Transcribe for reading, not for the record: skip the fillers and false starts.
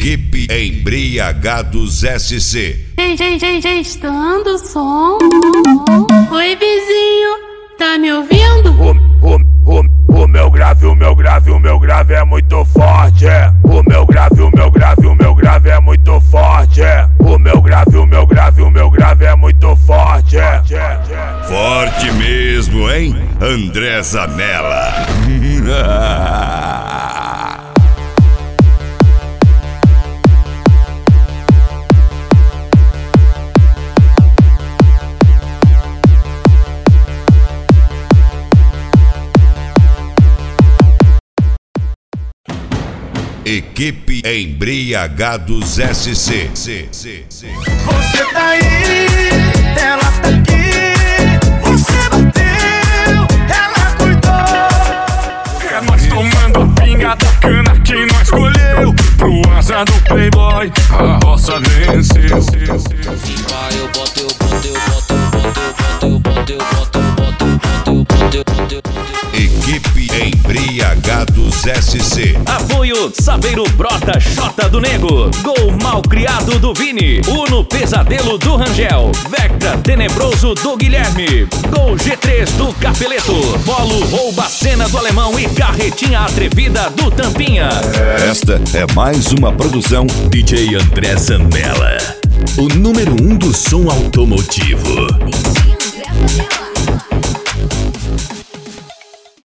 Equipe Embriagados SC. Testando o som. Oi, vizinho, tá me ouvindo? O meu grave é muito forte. O meu grave é muito forte. O meu grave é muito forte. Forte mesmo, hein, André Zanella? Equipe Embriagados SC. Você tá aí, ela tá aqui. Você bateu, ela cuidou. É nós tomando a pinga da cana que nós escolheu. Pro asa do playboy, a roça venceu. Eu boto. Equipe Embriagados SC. Apoio Saveiro Brota Xota do Nego. Gol Mal Criado do Vini. Uno Pesadelo do Rangel. Vectra Tenebroso do Guilherme. Gol G3 do Capeleto. Polo Rouba Cena do Alemão e Carretinha Atrevida do Tampinha. Esta é mais uma produção DJ André Zanella, o número 1 do som automotivo.